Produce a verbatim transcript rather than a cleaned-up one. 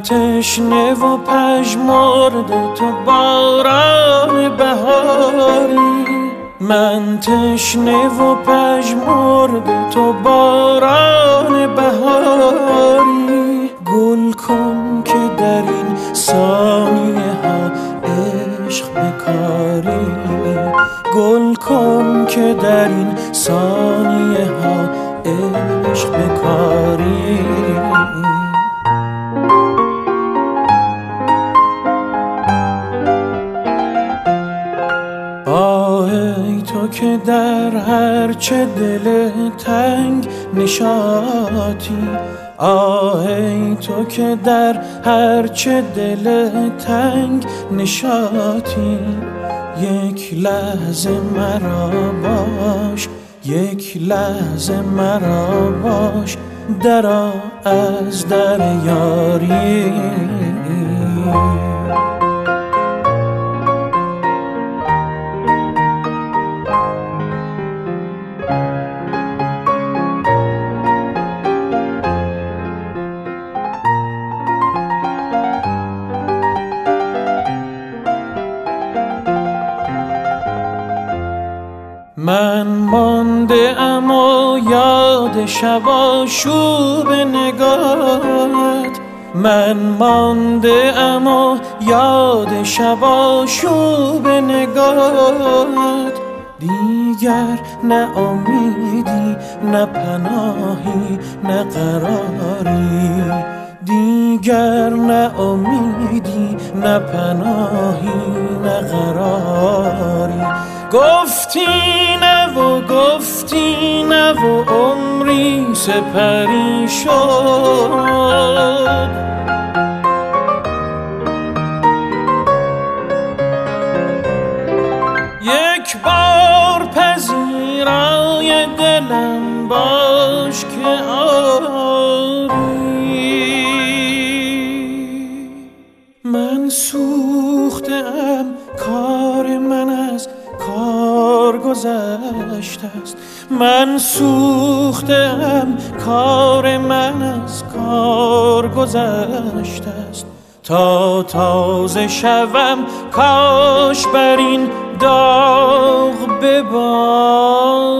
تشنه و پژمرده تو باران بهاری، من تشنه و پژمرده تو باران بهاری. گل کن که در این ثانیه ها عشق بکاری، گل کن که در این ثانیه ها عشق بکاری. آهی تو که در هرچه دل تنگ نشاطی، آهی تو که در هرچه دل تنگ نشاطی. یک لحظه مرا باش، یک لحظه مرا باش، درآ از در یاری. من مانده ام و یاد شب آشوب نگاهت، من مانده ام و یاد شب آشوب نگاهت. دیگر نه امیدی نه پناهی نه قراری، دیگر نه امیدی نه پناهی نه قراری. گفتی نه و گفتی نه و عمری سپری شد، یک بار پذیرای دلم باش که آری. من سوختم، کار من از کار گذشته است، من سوختم، کار من از کار گذشته است. تا تازه شوم کاش بر این داغ ببارد.